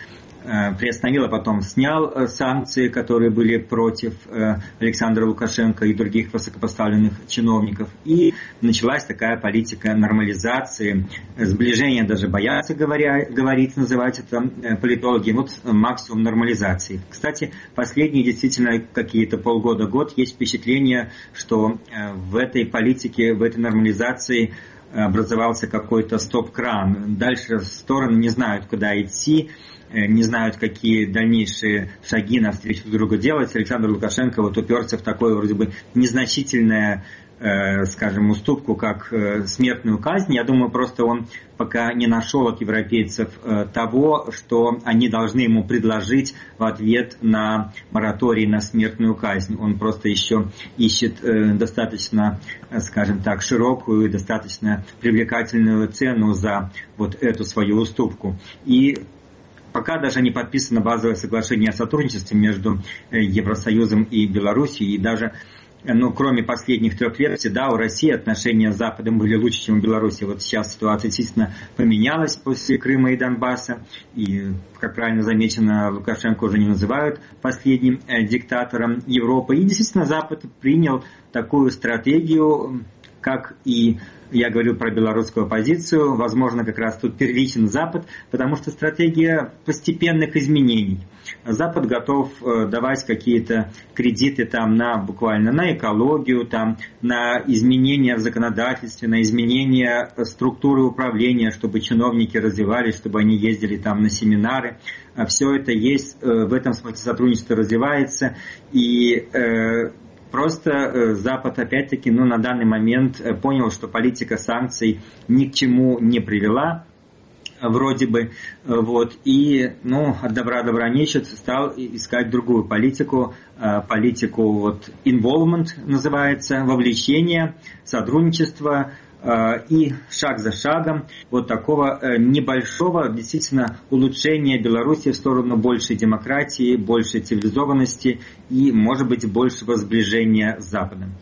приостановил, а потом снял санкции, которые были против Александра Лукашенко и других высокопоставленных чиновников. И началась такая политика нормализации, сближения, даже боятся говоря, говорить, называть это политологи, вот максимум нормализации. Кстати, последние действительно какие-то полгода-год есть впечатление, что в этой политике, в этой нормализации образовался какой-то стоп-кран. Дальше стороны не знают, куда идти, не знают, какие дальнейшие шаги навстречу друг другу делать. Александр Лукашенко вот уперся в такое вроде бы незначительное, э, скажем, уступку, как э, смертную казнь. Я думаю, просто он пока не нашел от европейцев э, того, что они должны ему предложить в ответ на мораторий на смертную казнь. Он просто еще ищет э, достаточно, э, скажем так, широкую и достаточно привлекательную цену за вот эту свою уступку. И пока даже не подписано базовое соглашение о сотрудничестве между Евросоюзом и Белоруссией, и даже, ну, кроме последних трех версий, да, у России отношения с Западом были лучше, чем у Беларуси. Вот сейчас ситуация действительно поменялась после Крыма и Донбасса, и, как правильно замечено, Лукашенко уже не называют последним э, диктатором Европы. И действительно Запад принял такую стратегию, как и я говорю про белорусскую оппозицию, возможно, как раз тут первичен Запад, потому что стратегия постепенных изменений. Запад готов давать какие-то кредиты там на буквально на экологию, там, на изменения в законодательстве, на изменения структуры управления, чтобы чиновники развивались, чтобы они ездили там на семинары. Все это есть, в этом смысле сотрудничество развивается, и просто Запад, опять-таки, ну, на данный момент понял, что политика санкций ни к чему не привела, вроде бы, вот, и, ну, от добра добра нечет, стал искать другую политику, политику, вот, involvement называется, вовлечение, сотрудничество, и шаг за шагом вот такого небольшого действительно улучшения Беларуси в сторону большей демократии, большей цивилизованности и, может быть, большего сближения с Западом.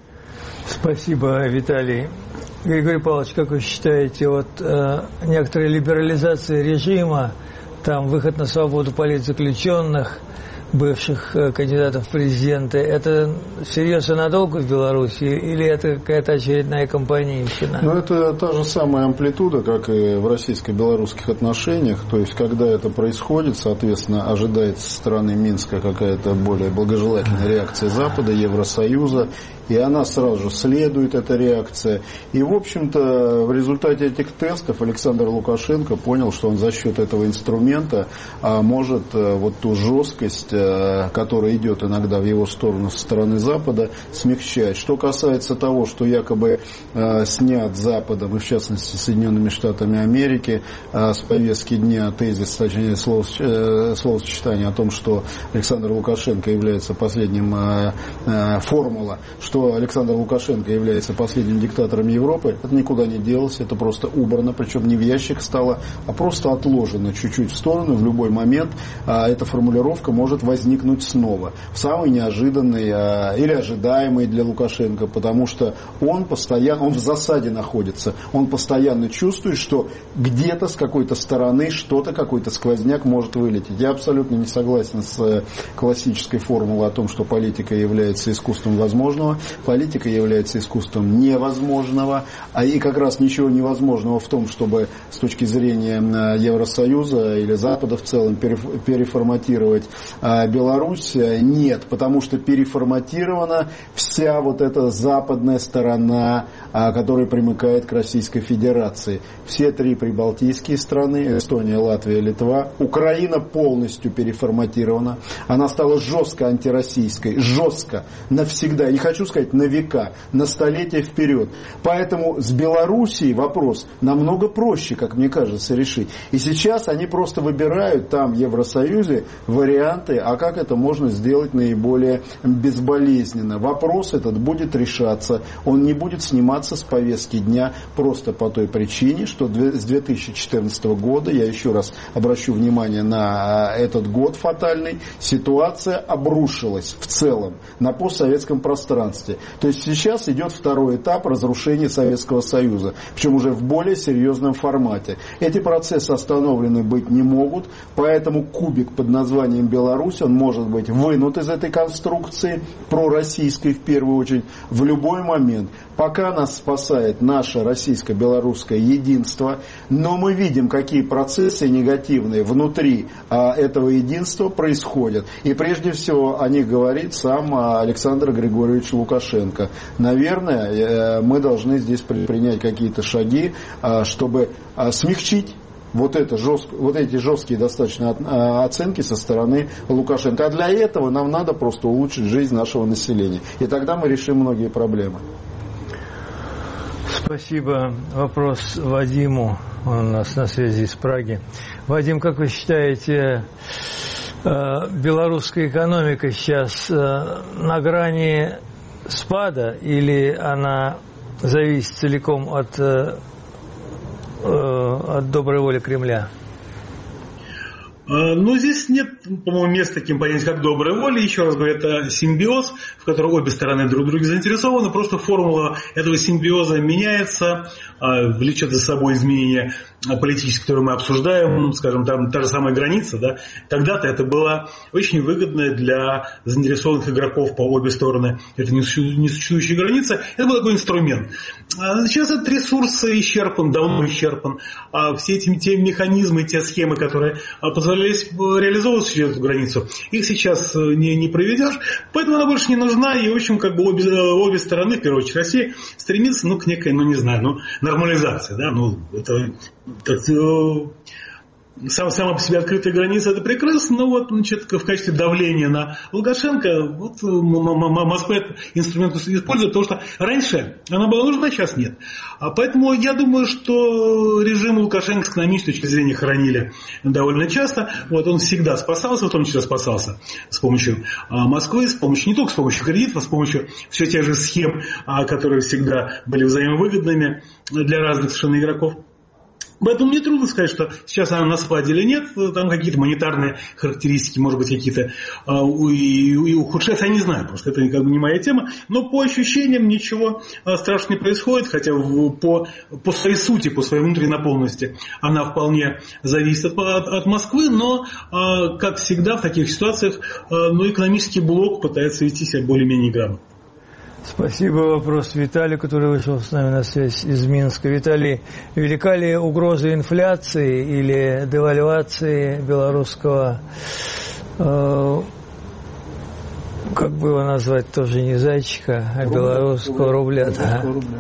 Спасибо, Виталий. Григорий Павлович, как вы считаете, вот э, некоторая либерализация режима, там выход на свободу политзаключенных, бывших э, кандидатов в президенты, это всерьез и надолго в Беларуси или это какая-то очередная компанейщина? Ну, это та же самая амплитуда, как и в российско-белорусских отношениях. То есть, когда это происходит, соответственно, ожидается со стороны Минска какая-то более благожелательная реакция Запада, Евросоюза, и она сразу же следует, эта реакция. И, в общем-то, в результате этих тестов Александр Лукашенко понял, что он за счет этого инструмента а, может а, вот ту жесткость, а, которая идет иногда в его сторону со стороны Запада, смягчать. Что касается того, что якобы а, снят Западом, и в частности Соединенными Штатами Америки, а, с повестки дня тезис, точнее словосочетание о том, что Александр Лукашенко является последним, а, а, формула, что что Александр Лукашенко является последним диктатором Европы, это никуда не делось, это просто убрано, причем не в ящик стало, а просто отложено чуть-чуть в сторону, в любой момент а, эта формулировка может возникнуть снова, в самый неожиданный а, или ожидаемый для Лукашенко, потому что он постоянно, он в засаде находится, он постоянно чувствует, что где-то с какой-то стороны что-то, какой-то сквозняк может вылететь. Я абсолютно не согласен с классической формулой о том, что политика является искусством возможного. Политика является искусством невозможного, а и как раз ничего невозможного в том, чтобы с точки зрения Евросоюза или Запада в целом переформатировать Беларусь, нет, потому что переформатирована вся вот эта западная сторона, которая примыкает к Российской Федерации. Все три прибалтийские страны, Эстония, Латвия, Литва, Украина полностью переформатирована, она стала жестко антироссийской, жестко, навсегда, не хочу сказать на века, на столетия вперед. Поэтому с Белоруссией вопрос намного проще, как мне кажется, решить. И сейчас они просто выбирают там в Евросоюзе варианты а как это можно сделать наиболее безболезненно. Вопрос этот будет решаться, он не будет сниматься с повестки дня просто по той причине, что с две тысячи четырнадцатого года, я еще раз обращу внимание на этот год фатальный, ситуация обрушилась в целом на постсоветском пространстве. То есть сейчас идет второй этап разрушения Советского Союза, причем уже в более серьезном формате. Эти процессы остановлены быть не могут, поэтому кубик под названием Беларусь, он может быть вынут из этой конструкции, пророссийской в первую очередь, в любой момент. Пока нас спасает наше российско-белорусское единство, но мы видим, какие процессы негативные внутри а, этого единства происходят. И прежде всего о них говорит сам Александр Григорьевич Лукашенко. Наверное, мы должны здесь предпринять какие-то шаги, чтобы смягчить вот, это жест, вот эти жесткие достаточно оценки со стороны Лукашенко. А для этого нам надо просто улучшить жизнь нашего населения. И тогда мы решим многие проблемы. Спасибо. Вопрос Вадиму. Он у нас на связи из Праги. Вадим, как вы считаете, белорусская экономика сейчас на грани спада или она зависит целиком от, от доброй воли Кремля? Ну, здесь нет, по-моему, места таким понятием, как добрая воля. Еще раз говорю, это симбиоз, в котором обе стороны друг в друге заинтересованы. Просто формула этого симбиоза меняется, влечет за собой изменения политические, которые мы обсуждаем, ну, скажем, там та же самая граница, да, тогда-то это было очень выгодно для заинтересованных игроков по обе стороны. Это несуществующая граница, это был такой инструмент. А сейчас этот ресурс исчерпан, давно исчерпан. А все эти те механизмы, те схемы, которые позволяли реализовывать через эту границу, их сейчас не, не проведешь, поэтому она больше не нужна, и, в общем, как бы обе, обе стороны, в первую очередь Россия, стремится, ну, к некой, ну, не знаю, ну, нормализации, да, ну, это, это сам, сама по себе открытая граница, это прекрасно, но вот, значит, в качестве давления на Лукашенко, вот Москва этот инструмент использует, потому что раньше она была нужна, сейчас нет. А поэтому я думаю, что режим Лукашенко с экономической точки зрения хранили довольно часто. Вот он всегда спасался, в том числе спасался с помощью Москвы, с помощью, не только с помощью кредитов, а с помощью все тех же схем, которые всегда были взаимовыгодными для разных совершенно игроков. Поэтому мне трудно сказать, что сейчас она на спаде или нет. Там какие-то монетарные характеристики, может быть, какие-то а, и, и ухудшаются. Я не знаю, просто это как бы не моя тема. Но по ощущениям ничего а, страшного не происходит. Хотя в, по, по своей сути, по своей внутренней наполненности она вполне зависит от, от, от Москвы. Но, а, как всегда в таких ситуациях, а, ну, экономический блок пытается вести себя более-менее грамотно. Спасибо. Вопрос Виталию, который вышел с нами на связь из Минска. Виталий, велика ли угроза инфляции или девальвации белорусского, э, как бы его назвать, тоже не зайчика, а рубля, белорусского рубля? рубля, да. рубля.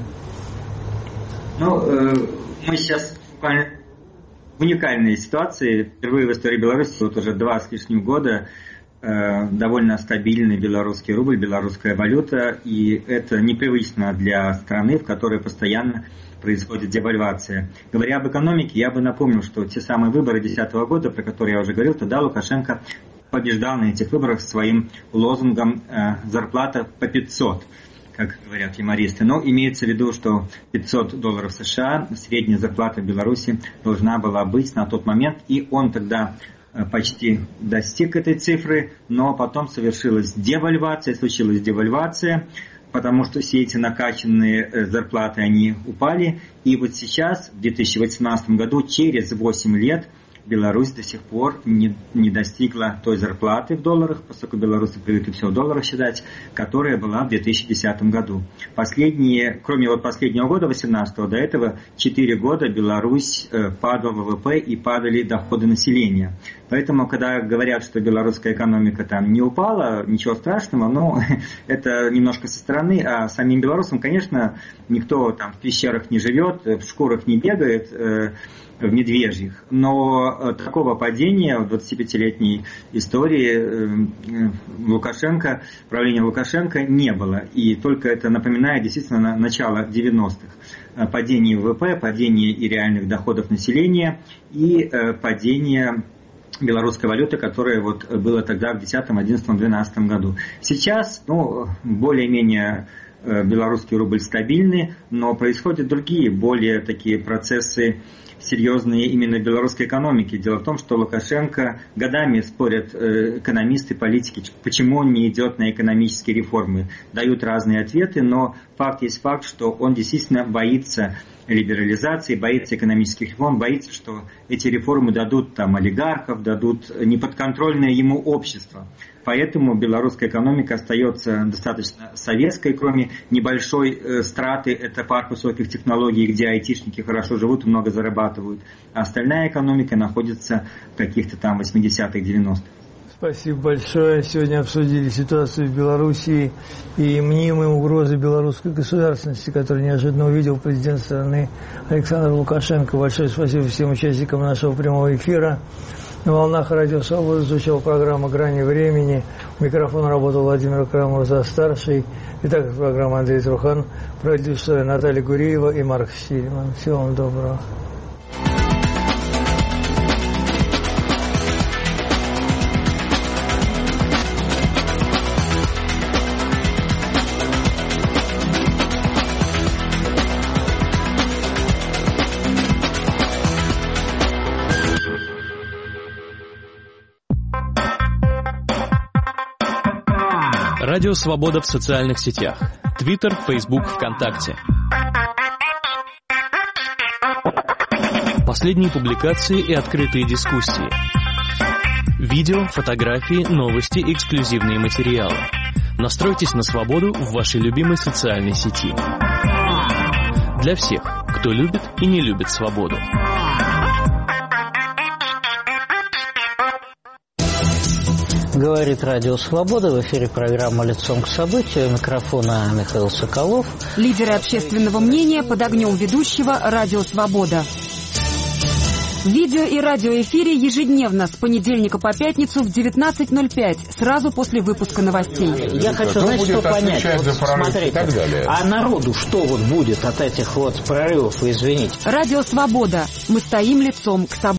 Ну, э, мы сейчас буквально в уникальной ситуации. Впервые в истории Беларуси, вот уже два с лишним года, довольно стабильный белорусский рубль, белорусская валюта, и это непривычно для страны, в которой постоянно происходит девальвация. Говоря об экономике, я бы напомнил, что те самые выборы две тысячи десятого года, про которые я уже говорил, тогда Лукашенко побеждал на этих выборах своим лозунгом «зарплата по пятьсот», как говорят юмористы. Но имеется в виду, что пятьсот долларов США, средняя зарплата в Беларуси должна была быть на тот момент, и он тогда почти достиг этой цифры, но потом совершилась девальвация, случилась девальвация, потому что все эти накачанные зарплаты, они упали. И вот сейчас, в две тысячи восемнадцатом году, через восемь лет, Беларусь до сих пор не, не достигла той зарплаты в долларах, поскольку белорусы привыкли все в долларах считать, которая была в две тысячи десятом году. Последние, кроме вот последнего года, восемнадцатого, до этого четыре года Беларусь э, падал ВВП и падали доходы населения. Поэтому, когда говорят, что белорусская экономика там не упала, ничего страшного, но это немножко со стороны, а самим белорусам, конечно, никто там в пещерах не живет, в шкурах не бегает, э, в медвежьих. Но такого падения в двадцатипятилетней истории Лукашенко, правления Лукашенко не было. И только это напоминает действительно начало девяностых. Падение ВВП, падение и реальных доходов населения и падение белорусской валюты, которая вот была тогда в десятом, одиннадцатом, двенадцатом году. Сейчас, ну, более-менее белорусский рубль стабильный, но происходят другие, более такие процессы серьезные именно белорусской экономики. Дело в том, что Лукашенко, годами спорят экономисты, политики, почему он не идет на экономические реформы. Дают разные ответы, но факт есть факт, что он действительно боится либерализации, боится экономических реформ, боится, что эти реформы дадут там олигархов, дадут неподконтрольное ему общество. Поэтому белорусская экономика остается достаточно советской, кроме небольшой э, страты, это парк высоких технологий, где айтишники хорошо живут и много зарабатывают. А остальная экономика находится в каких-то там восьмидесятых, девяностых. Спасибо большое. Сегодня обсудили ситуацию в Белоруссии и мнимые угрозы белорусской государственности, которые неожиданно увидел президент страны Александр Лукашенко. Большое спасибо всем участникам нашего прямого эфира. На волнах Радио Свобода звучала программа «Грани времени». У микрофона работал Владимир Карамурза-старший. Итак, программа Андрей Трухан, продюсеры Наталья Гуриева и Марк Штильман. Всего вам доброго. Радио Свобода в социальных сетях. Твиттер, Фейсбук, ВКонтакте. Последние публикации и открытые дискуссии. Видео, фотографии, новости, эксклюзивные материалы. Настройтесь на свободу в вашей любимой социальной сети. Для всех, кто любит и не любит свободу. Говорит Радио Свобода. В эфире программа «Лицом к событию». У микрофона Михаил Соколов. Лидеры общественного мнения под огнем ведущего «Радио Свобода». В видео и радиоэфире ежедневно с понедельника по пятницу в девятнадцать ноль пять, сразу после выпуска новостей. Я хочу, знаете, что понять. Вот, смотрите, а народу что вот будет от этих вот прорывов, извините? Радио Свобода. Мы стоим лицом к событию.